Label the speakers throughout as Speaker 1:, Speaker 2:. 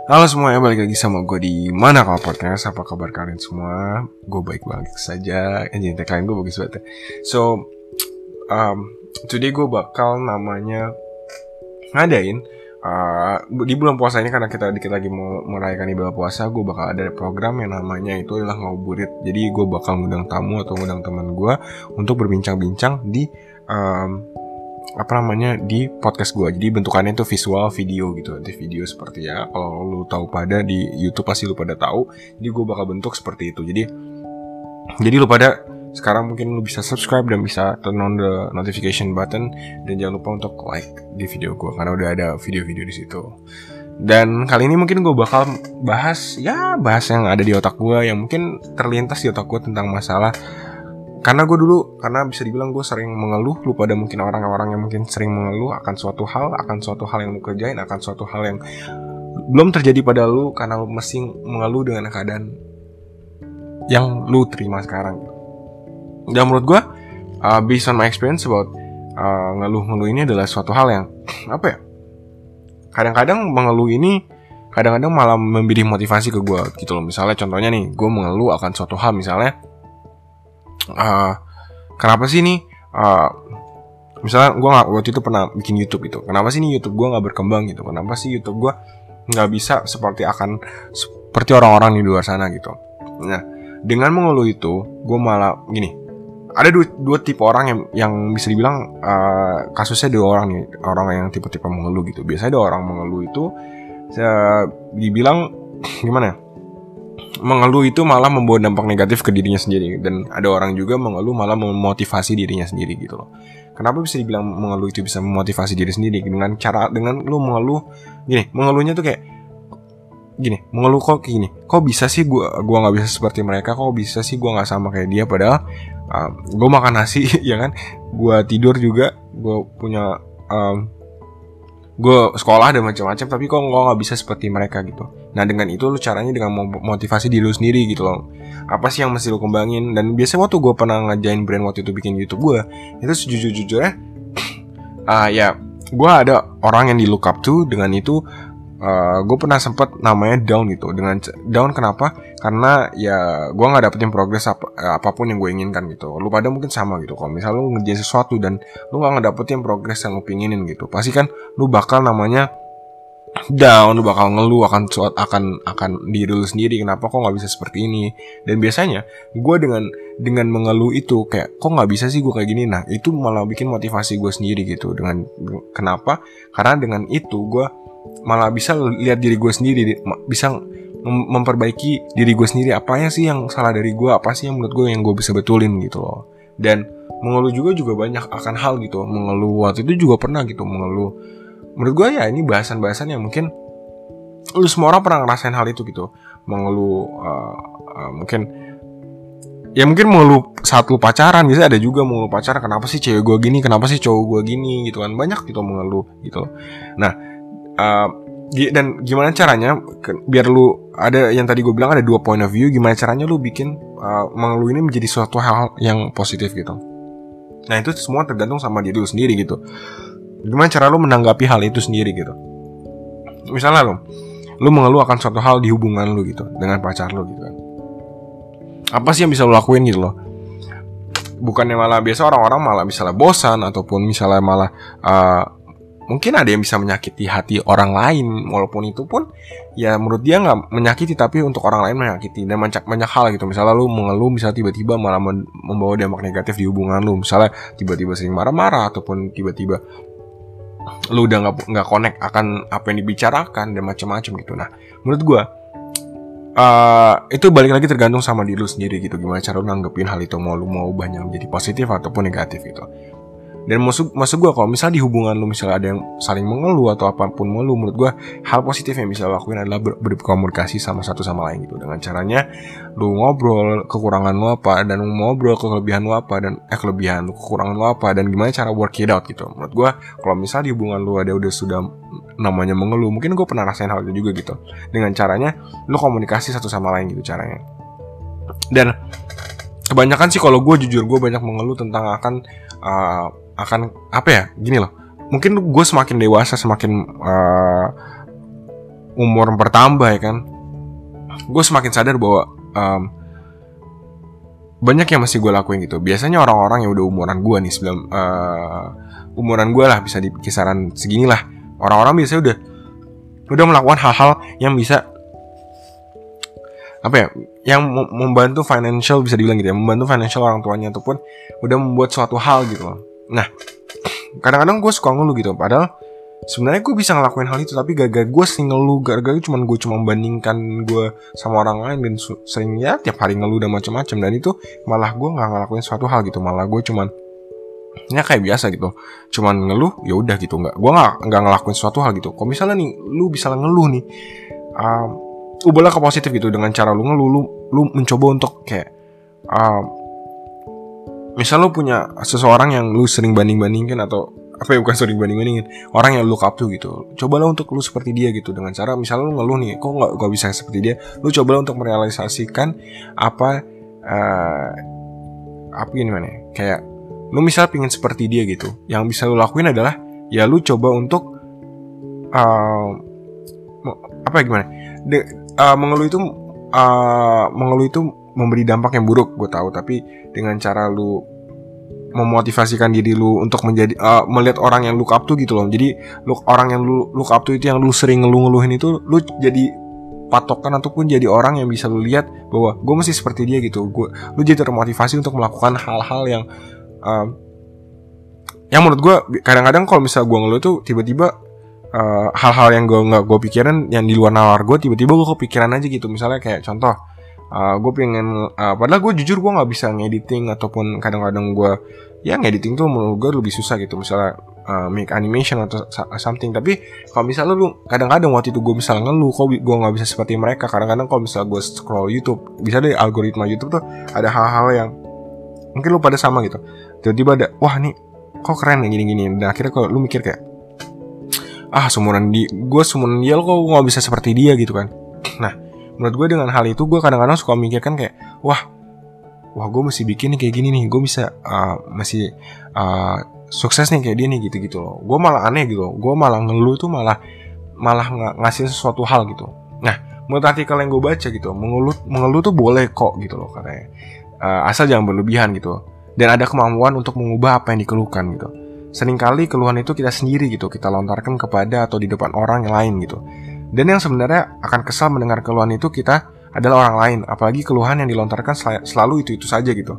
Speaker 1: Halo semuanya, balik lagi sama gue di Mana Kau Podcast. Apa kabar kalian semua? Gue baik-baik saja. Anjing, kalian gue bagus banget ya. So, today gue bakal namanya ngadain di bulan puasa ini, karena kita dikit lagi mau merayakan ibadah puasa. Gue bakal ada program yang namanya itu adalah Ngabuburit. Jadi gue bakal ngundang tamu atau ngundang teman gue untuk berbincang-bincang di di podcast gue. Jadi bentukannya itu visual video gitu. Nanti video seperti ya, kalau lu tahu pada di YouTube pasti lu pada tahu. Jadi gue bakal bentuk seperti itu. Jadi lu pada sekarang mungkin lu bisa subscribe dan bisa turn on the notification button, dan jangan lupa untuk like di video gue karena udah ada video-video di situ. Dan kali ini mungkin gue bakal bahas yang ada di otak gue, yang mungkin terlintas di otak gue tentang masalah. Karena bisa dibilang gue sering mengeluh. Lu pada mungkin orang-orang yang mungkin sering mengeluh akan suatu hal yang lu kerjain, akan suatu hal yang belum terjadi pada lu, karena lu mesti mengeluh dengan keadaan yang lu terima sekarang. Dan menurut gue, based on my experience about ngeluh-ngeluh ini adalah suatu hal yang kadang-kadang mengeluh ini kadang-kadang malah memberi motivasi ke gue gitu loh. Misalnya contohnya nih, gue mengeluh akan suatu hal, misalnya kenapa sih nih misalnya gue waktu itu pernah bikin YouTube gitu, kenapa sih nih YouTube gue nggak berkembang gitu, kenapa sih YouTube gue nggak bisa seperti orang-orang di luar sana gitu. Nah, dengan mengeluh itu gue malah gini, ada dua tipe orang yang bisa dibilang kasusnya dua orang nih, orang yang tipe-tipe mengeluh gitu. Biasanya ada orang mengeluh itu dibilang gimana ya, mengeluh itu malah membawa dampak negatif ke dirinya sendiri. Dan ada orang juga mengeluh malah memotivasi dirinya sendiri gitu loh. Kenapa bisa dibilang mengeluh itu bisa memotivasi diri sendiri? Dengan lu mengeluh gini, mengeluhnya tuh kayak gini, mengeluh kok gini, kok bisa sih gua nggak bisa seperti mereka, kok bisa sih gua nggak sama kayak dia, padahal gua makan nasi ya kan, gua tidur juga, gua punya gue sekolah dan macam-macam, tapi kok nggak bisa seperti mereka gitu. Nah, dengan itu lu caranya dengan motivasi diri lu sendiri gitu loh. Apa sih yang mesti lu kembangin? Dan biasanya waktu gue pernah ngajain brand waktu itu bikin YouTube gue, itu sejujur-jujurnya ya gue ada orang yang di look up to. Dengan itu gue pernah sempet namanya down gitu. Dengan down kenapa? Karena ya gue nggak dapetin progres apapun yang gue inginkan gitu. Lu pada mungkin sama gitu. Kalau misalnya lu ngerjain sesuatu dan lu nggak ngedapetin progres yang lu pinginin gitu, pasti kan lu bakal namanya down, lu bakal ngeluh akan diri lu sendiri. Kenapa kok nggak bisa seperti ini? Dan biasanya gue dengan mengeluh itu kayak kok nggak bisa sih gue kayak gini. Nah, itu malah bikin motivasi gue sendiri gitu. Kenapa? Karena dengan itu gue malah bisa lihat diri gue sendiri, bisa memperbaiki diri gue sendiri. Apanya sih yang salah dari gue, apa sih yang menurut gue yang gue bisa betulin gitu loh. Dan mengeluh juga banyak akan hal gitu. Mengeluh waktu itu juga pernah gitu mengeluh. Menurut gue ya ini bahasan-bahasan yang mungkin lu semua orang pernah ngerasain hal itu gitu. Mengeluh mungkin mengeluh saat lu pacaran. Biasanya ada juga mengeluh pacaran, kenapa sih cewek gue gini, kenapa sih cowok gue gini gitu kan. Banyak gitu mengeluh gitu. Nah, dan gimana caranya biar lu ada yang tadi gue bilang ada dua point of view, gimana caranya lu bikin mengeluh ini menjadi suatu hal yang positif gitu. Nah, itu semua tergantung sama diri lu sendiri gitu. Gimana cara lu menanggapi hal itu sendiri gitu. Misalnya lu mengeluh akan suatu hal di hubungan lu gitu dengan pacar lu gitu kan. Apa sih yang bisa lu lakuin gitu loh. Bukannya malah biasa orang-orang malah misalnya bosan, ataupun misalnya malah mungkin ada yang bisa menyakiti hati orang lain, walaupun itu pun ya menurut dia nggak menyakiti, tapi untuk orang lain menyakiti. Dan banyak hal gitu. Misalnya lu mengeluh, misalnya tiba-tiba malah membawa dampak negatif di hubungan lu. Misalnya tiba-tiba sering marah-marah, ataupun tiba-tiba lu udah nggak connect akan apa yang dibicarakan dan macam-macam gitu. Nah, menurut gue itu balik lagi tergantung sama diri lu sendiri gitu. Gimana cara lu nanggepin hal itu, mau banyak menjadi positif ataupun negatif gitu. Dan maksud gue, kalau misalnya di hubungan lu misalnya ada yang saling mengeluh atau apapun mengeluh, menurut gue hal positif yang bisa lo lakuin adalah berkomunikasi sama satu sama lain gitu. Dengan caranya lu ngobrol kekurangan lu apa, dan lu ngobrol kelebihan lu apa, dan kelebihan lu, kekurangan lu apa, dan gimana cara work it out gitu. Menurut gue kalau misalnya di hubungan lu udah sudah namanya mengeluh, mungkin gue pernah rasain hal itu juga gitu. Dengan caranya lu komunikasi satu sama lain gitu caranya. Dan kebanyakan sih kalau gue jujur, gue banyak mengeluh tentang akan apa ya, gini loh. Mungkin gue semakin dewasa, semakin umur bertambah ya kan, gue semakin sadar bahwa banyak yang masih gue lakuin gitu. Biasanya orang-orang yang udah umuran gue nih, umuran gue lah, bisa di kisaran segini lah, orang-orang biasanya udah melakukan hal-hal yang bisa apa ya, yang membantu financial, bisa dibilang gitu ya, membantu financial orang tuanya, ataupun udah membuat suatu hal gitu loh. Nah, kadang-kadang gue suka ngeluh gitu, padahal sebenarnya gue bisa ngelakuin hal itu, tapi gara-gara gue sering ngeluh, gara-gara gue cuma membandingkan gue sama orang lain, dan sering ya tiap hari ngeluh dan macam-macam, dan itu malah gue nggak ngelakuin suatu hal gitu, malah gue cuman ya kayak biasa gitu, cuman ngeluh ya udah gitu, gue nggak ngelakuin suatu hal gitu. Kalau misalnya nih lu bisa ngeluh nih, ubahlah ke positif gitu, dengan cara lu ngeluh, lu mencoba untuk kayak misal lu punya seseorang yang lu sering banding-bandingkan, atau apa ya, bukan sering banding-bandingin, orang yang lu look up to gitu. Cobalah untuk lu seperti dia gitu, dengan cara misalnya lu ngeluh nih, kok nggak bisa seperti dia, lu cobalah untuk merealisasikan apa gimana ya, kayak lu misal pingin seperti dia gitu. Yang bisa lu lakuin adalah ya lu coba untuk mengeluh itu memberi dampak yang buruk, gue tahu, tapi dengan cara lu memotivasikan diri lu untuk menjadi melihat orang yang look up to gitu loh. Jadi orang yang lu look up to itu, yang lu sering ngeluhin itu, lu jadi patokan ataupun jadi orang yang bisa lu lihat bahwa gue mesti seperti dia gitu. Lu jadi termotivasi untuk melakukan hal-hal yang menurut gue kadang-kadang kalau misalnya gue ngeluh tuh tiba-tiba hal-hal yang nggak gue pikirin, yang di luar nalar gue, tiba-tiba gue kepikiran aja gitu. Misalnya kayak contoh, gue pengen padahal gue jujur gue nggak bisa ngediting, ataupun kadang-kadang gue ya ngediting tuh menurut gue lebih susah gitu, misalnya make animation atau something. Tapi kalau misalnya lu kadang-kadang waktu itu gue misalnya ngeluh, kok gue nggak bisa seperti mereka. Kadang-kadang kalau misalnya gue scroll YouTube, bisa deh algoritma YouTube tuh ada hal-hal yang mungkin lu pada sama gitu, tiba-tiba ada, wah nih kok keren ya gini-gini, dan akhirnya kalau lu mikir kayak seumuran dia, lo kok nggak bisa seperti dia gitu kan. Nah, menurut gue dengan hal itu, gue kadang-kadang suka mikirkan kayak wah gue mesti bikin nih kayak gini nih, gue bisa masih sukses nih kayak dia nih, gitu-gitu loh. Gue malah aneh gitu, gue malah ngeluh tuh malah ngasih sesuatu hal gitu. Nah, menurut artikel yang gue baca gitu, mengeluh tuh boleh kok gitu loh katanya, asal jangan berlebihan gitu, dan ada kemampuan untuk mengubah apa yang dikeluhkan gitu. Seringkali keluhan itu kita sendiri gitu, kita lontarkan kepada atau di depan orang yang lain gitu. Dan yang sebenarnya akan kesal mendengar keluhan itu kita adalah orang lain, apalagi keluhan yang dilontarkan selalu itu saja gitu.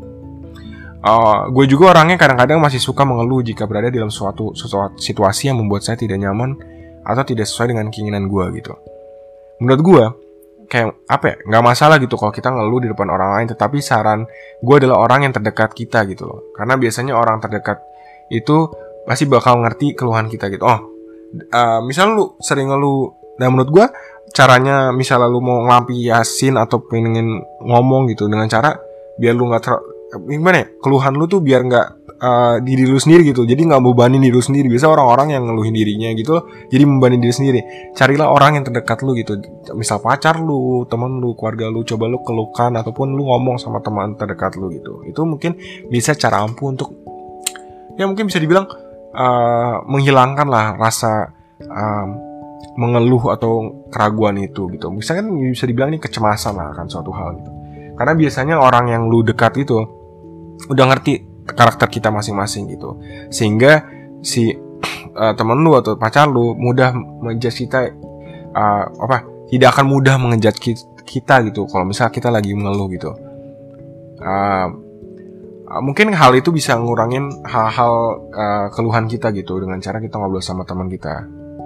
Speaker 1: Gue juga orangnya kadang-kadang masih suka mengeluh jika berada dalam suatu situasi yang membuat saya tidak nyaman atau tidak sesuai dengan keinginan gue gitu. Menurut gue kayak apa ya, nggak masalah gitu kalau kita ngeluh di depan orang lain, tetapi saran gue adalah orang yang terdekat kita gitu loh, karena biasanya orang terdekat itu pasti bakal ngerti keluhan kita gitu. Misal lu sering ngeluh, dan menurut gue caranya, misalnya lu mau ngelampiasin atau pengen ngomong gitu dengan cara biar lu nggak gimana ya, keluhan lu tuh biar nggak diri lu sendiri gitu, jadi nggak bebanin diri lu sendiri. Biasa orang-orang yang ngeluhin dirinya gitu loh, jadi membebanin diri sendiri. Carilah orang yang terdekat lu gitu, misal pacar lu, teman lu, keluarga lu, coba lu keluhkan ataupun lu ngomong sama teman terdekat lu gitu. Itu mungkin bisa cara ampuh untuk ya mungkin bisa dibilang menghilangkan lah rasa mengeluh atau keraguan itu gitu. Misalkan bisa dibilang ini kecemasan lah akan suatu hal gitu. Karena biasanya orang yang lu dekat itu udah ngerti karakter kita masing-masing gitu, sehingga si temen lu atau pacar lu mudah menjudge kita, tidak akan mudah mengejat kita gitu kalau misalnya kita lagi mengeluh gitu. Mungkin hal itu bisa ngurangin hal-hal keluhan kita gitu dengan cara kita ngobrol sama teman kita.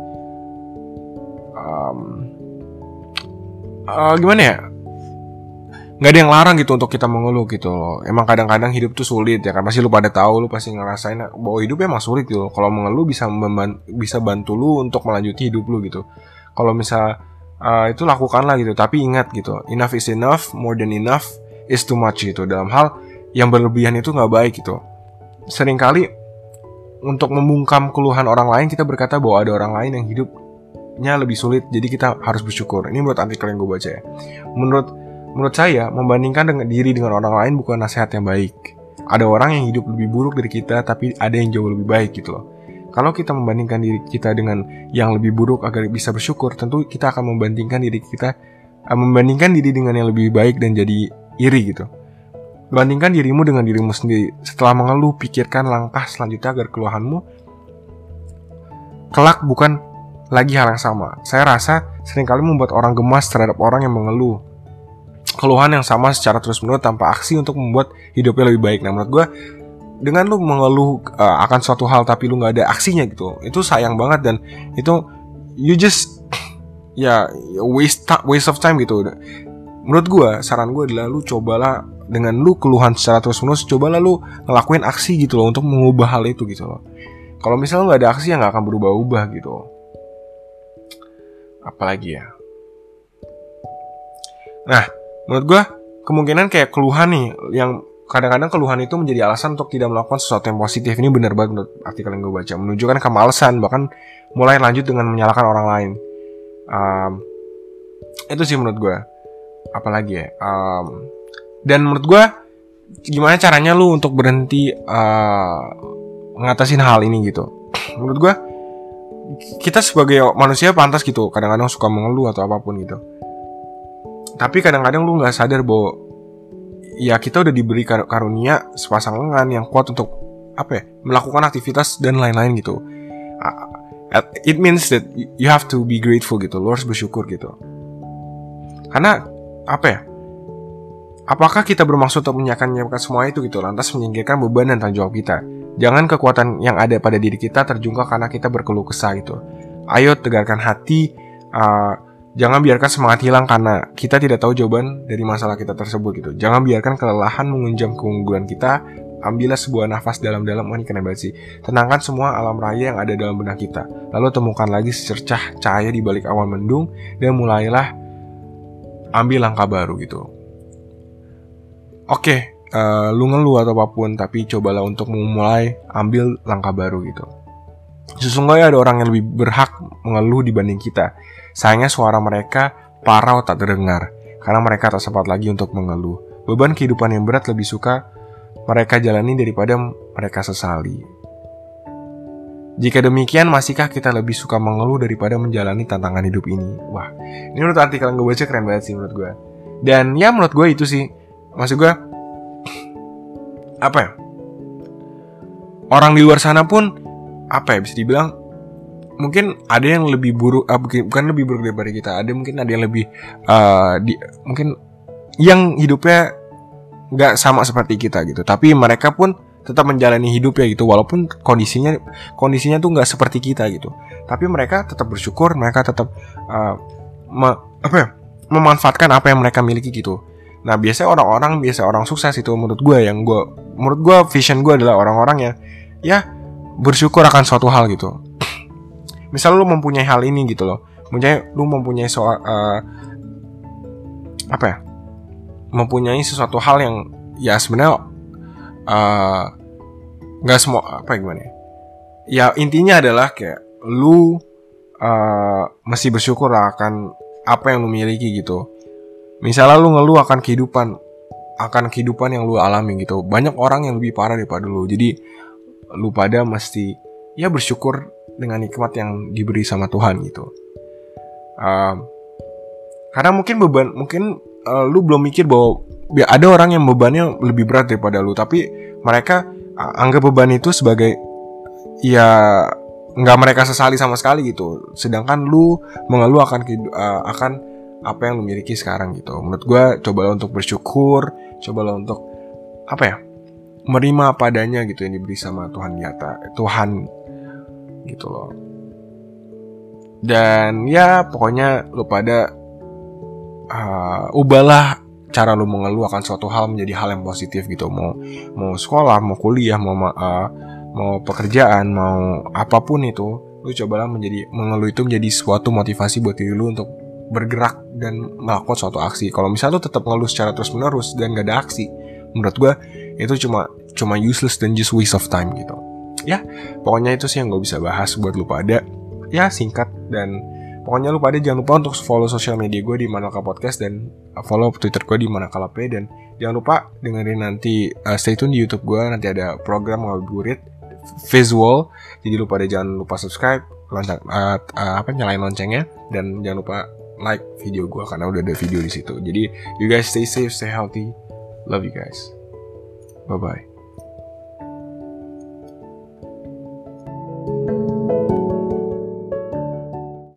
Speaker 1: Gimana ya? Nggak ada yang larang gitu untuk kita mengeluh gitu loh. Emang kadang-kadang hidup tuh sulit ya kan. Pasti lu pada tahu, lu pasti ngerasain bahwa hidup emang sulit gitu loh. Kalau mengeluh bisa bantu lu untuk melanjuti hidup lu gitu. Kalau misal itu lakukanlah gitu. Tapi ingat gitu, enough is enough, more than enough is too much gitu. Dalam hal yang berlebihan itu nggak baik gitu. Seringkali untuk membungkam keluhan orang lain, kita berkata bahwa ada orang lain yang hidupnya lebih sulit, jadi kita harus bersyukur. Ini menurut artikel yang gue baca ya. Menurut saya, membandingkan diri dengan orang lain bukan nasihat yang baik. Ada orang yang hidup lebih buruk dari kita, tapi ada yang jauh lebih baik gitu loh. Kalau kita membandingkan diri kita dengan yang lebih buruk agar bisa bersyukur, tentu kita akan membandingkan diri dengan yang lebih baik dan jadi iri gitu. Bandingkan dirimu dengan dirimu sendiri. Setelah mengeluh, pikirkan langkah selanjutnya agar keluhanmu kelak bukan lagi hal yang sama. Saya rasa seringkali membuat orang gemas terhadap orang yang mengeluh keluhan yang sama secara terus-menerus tanpa aksi untuk membuat hidupnya lebih baik. Nah, menurut gue, dengan lu mengeluh akan suatu hal tapi lu nggak ada aksinya gitu, itu sayang banget, dan itu you just waste of time gitu. Menurut gue, saran gue adalah lu cobalah, dengan lu keluhan secara terus-menerus, cobalah lu ngelakuin aksi gitu loh untuk mengubah hal itu gitu loh. Kalau misalnya lu nggak ada aksi, ya nggak akan berubah-ubah gitu. Apalagi ya. Nah, menurut gue kemungkinan kayak keluhan nih, yang kadang-kadang keluhan itu menjadi alasan untuk tidak melakukan sesuatu yang positif. Ini benar banget menurut artikel yang gue baca. Menunjukkan kemalasan, bahkan mulai lanjut dengan menyalahkan orang lain. Itu sih menurut gue. Apalagi ya. Dan menurut gue, gimana caranya lu untuk berhenti ngatasin hal ini gitu. Menurut gue, kita sebagai manusia pantas gitu kadang-kadang suka mengeluh atau apapun gitu. Tapi kadang-kadang lu gak sadar bahwa ya kita udah diberi karunia sepasang lengan yang kuat untuk melakukan aktivitas dan lain-lain gitu. It means that you have to be grateful gitu. Lu harus bersyukur gitu. Karena apakah kita bermaksud untuk menyiapkan semua itu gitu, lantas menyingkirkan beban dan tanggung jawab kita? Jangan kekuatan yang ada pada diri kita terjungkal karena kita berkeluh kesah gitu. Ayo tegarkan hati. Jangan biarkan semangat hilang karena kita tidak tahu jawaban dari masalah kita tersebut gitu. Jangan biarkan kelelahan mengunjam keunggulan kita. Ambillah sebuah nafas dalam-dalam. Ini keren banget sih. Tenangkan semua alam raya yang ada dalam benak kita. Lalu temukan lagi secercah cahaya di balik awan mendung, dan mulailah ambil langkah baru gitu. Oke, lu ngeluh atau apapun, tapi cobalah untuk memulai ambil langkah baru gitu. Sesungguhnya ada orang yang lebih berhak mengeluh dibanding kita. Sayangnya suara mereka parau tak terdengar, karena mereka tak sempat lagi untuk mengeluh. Beban kehidupan yang berat lebih suka mereka jalani daripada mereka sesali. Jika demikian, masihkah kita lebih suka mengeluh daripada menjalani tantangan hidup ini? Wah, ini menurut artikel yang gue baca keren banget sih menurut gue. Dan ya menurut gue itu sih, maksud gue, orang di luar sana pun bisa dibilang mungkin ada yang lebih buruk, bukan lebih buruk daripada kita. Mungkin ada yang lebih mungkin yang hidupnya nggak sama seperti kita gitu. Tapi mereka pun tetap menjalani hidupnya gitu, walaupun kondisinya tuh nggak seperti kita gitu. Tapi mereka tetap bersyukur, mereka tetap memanfaatkan apa yang mereka miliki gitu. Nah, biasanya orang sukses itu menurut gue vision gue adalah orang-orang yang ya bersyukur akan suatu hal gitu. Misal lu mempunyai hal ini gitu loh. Lu mempunyai mempunyai sesuatu hal yang ya sebenarnya nggak semua gimana ya. Ya intinya adalah kayak lu mesti bersyukur akan apa yang lu miliki gitu. Misalnya lu ngeluh akan kehidupan yang lu alami gitu. Banyak orang yang lebih parah daripada lu. Jadi lu pada mesti ya bersyukur dengan nikmat yang diberi sama Tuhan gitu. Karena mungkin lu belum mikir bahwa ada orang yang bebannya lebih berat daripada lu, tapi mereka anggap beban itu sebagai ya nggak mereka sesali sama sekali gitu. Sedangkan lu mengeluh akan apa yang lu miliki sekarang gitu. Menurut gue, cobalah untuk bersyukur, cobalah untuk menerima apa adanya gitu yang diberi sama Tuhan gitu loh. Dan ya pokoknya lu pada ubahlah cara lu mengeluh akan suatu hal menjadi hal yang positif gitu. Mau sekolah, mau kuliah, mau pekerjaan, mau apapun itu, lu cobalah mengeluh itu menjadi suatu motivasi buat diri lu untuk bergerak dan melakukan suatu aksi. Kalau misalnya lu tetap ngeluh secara terus-menerus dan gak ada aksi, menurut gue itu cuma useless dan just waste of time gitu. Ya, pokoknya itu sih yang gue bisa bahas buat lu pada. Ya, singkat, dan pokoknya lu pada jangan lupa untuk follow sosial media gue di Manakala Podcast, dan follow Twitter gue di Manakala P, dan jangan lupa dengerin nanti stay tune di YouTube gue, nanti ada program ngabuburit visual. Jadi lu pada jangan lupa subscribe, nyalain loncengnya, dan jangan lupa like video gue karena udah ada video di situ. Jadi you guys stay safe, stay healthy, love you guys, bye bye.